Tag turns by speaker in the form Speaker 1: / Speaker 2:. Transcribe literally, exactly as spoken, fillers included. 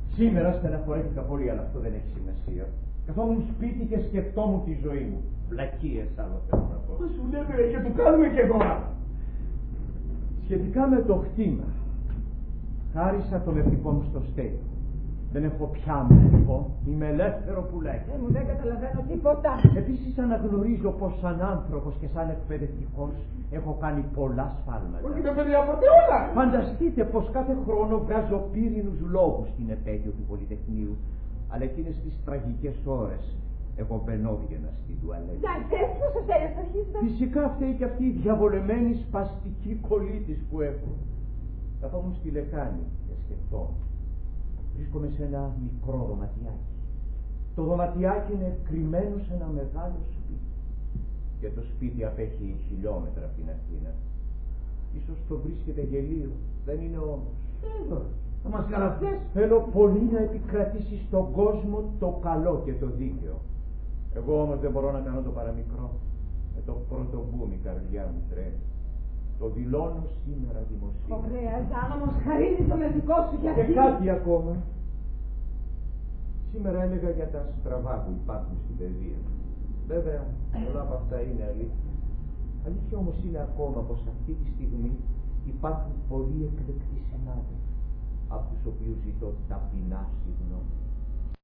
Speaker 1: Σήμερα στεναχωρέθηκα πολύ, αλλά αυτό δεν έχει σημασία. Καθόμουν σπίτι και σκεφτόμουν τη ζωή μου. Βλακίες άλλο θέλω να πω.
Speaker 2: Σου λέμε και του κάνουμε και τώρα.
Speaker 1: Σχετικά με το χτήμα, χάρισα το μευτικό μου στο Στέλιο. Δεν έχω πια μευτικό, είμαι ελεύθερο πουλάκι.
Speaker 3: Ε, μου δεν καταλαβαίνω τίποτα.
Speaker 1: Επίσης αναγνωρίζω πως σαν άνθρωπος και σαν εκπαιδευτικός έχω κάνει πολλά σφάλματα.
Speaker 2: Όχι με παιδιά ποτέ όλα.
Speaker 1: Φανταστείτε πως κάθε χρόνο βγάζω πύρινους λόγους στην επέτειο του Πολυτεχνείου. Αλλά εκείνες τις τραγικές ώρες εγώ μπαινόβγαινα στην τουαλέτα.
Speaker 3: Για θες πως σε θέλεις αρχίστα.
Speaker 1: Φυσικά φταίει και αυτή η διαβολεμένη σπαστική κολλήτης που έχω. Καθόμουν στη λεκάνη και σκεφτόμουν. Βρίσκομαι σε ένα μικρό δωματιάκι. Το δωματιάκι είναι κρυμμένο σε ένα μεγάλο σπίτι. Και το σπίτι απέχει χιλιόμετρα από την Αθήνα. Ίσως το βρίσκεται γελίο, δεν είναι όμως.
Speaker 2: Εδώ, θα μας καραφές.
Speaker 1: Θέλω πολύ να επικρατήσει στον κόσμο το καλό και το δίκαιο. Εγώ όμως δεν μπορώ να κάνω το παραμικρό. Με το πρώτο μπουμ η καρδιά μου τρέμει. Το δηλώνω σήμερα δημοσία.
Speaker 3: Ωραία, Ζάνα, όμως χαρίζει το μευτικό σου για
Speaker 1: Και κάτι ακόμα. Σήμερα έλεγα για τα στραβά που υπάρχουν στην παιδεία. Βέβαια, πολλά από αυτά είναι αλήθεια. Αλήθεια όμως είναι ακόμα πως αυτή τη στιγμή υπάρχουν πολλοί εκλεκτοί συνάδελφοι, από τους οποίους ζητώ ταπεινά συγγνώμη.